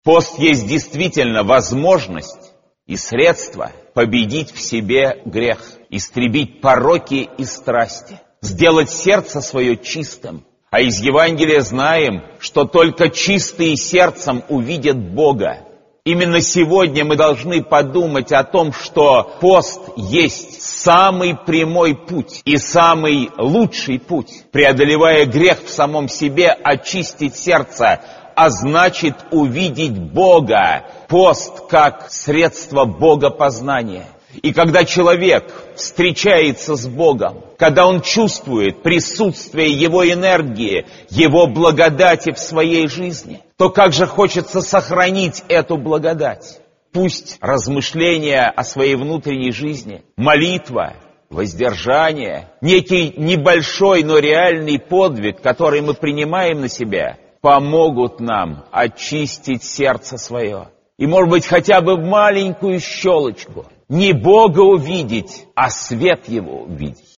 Пост есть действительно возможность и средство победить в себе грех, истребить пороки и страсти, сделать сердце свое чистым. А из Евангелия знаем, что только чистые сердцем увидят Бога. Именно сегодня мы должны подумать о том, что пост есть самый прямой путь и самый лучший путь, преодолевая грех в самом себе, очистить сердце, а значит увидеть Бога. Пост как средство богопознания. И когда человек встречается с Богом, когда он чувствует присутствие Его энергии, Его благодати в своей жизни, то как же хочется сохранить эту благодать. Пусть размышления о своей внутренней жизни, молитва, воздержание, некий небольшой, но реальный подвиг, который мы принимаем на себя, помогут нам очистить сердце свое. И, может быть, хотя бы маленькую щелочку, не Бога увидеть, а свет Его увидеть.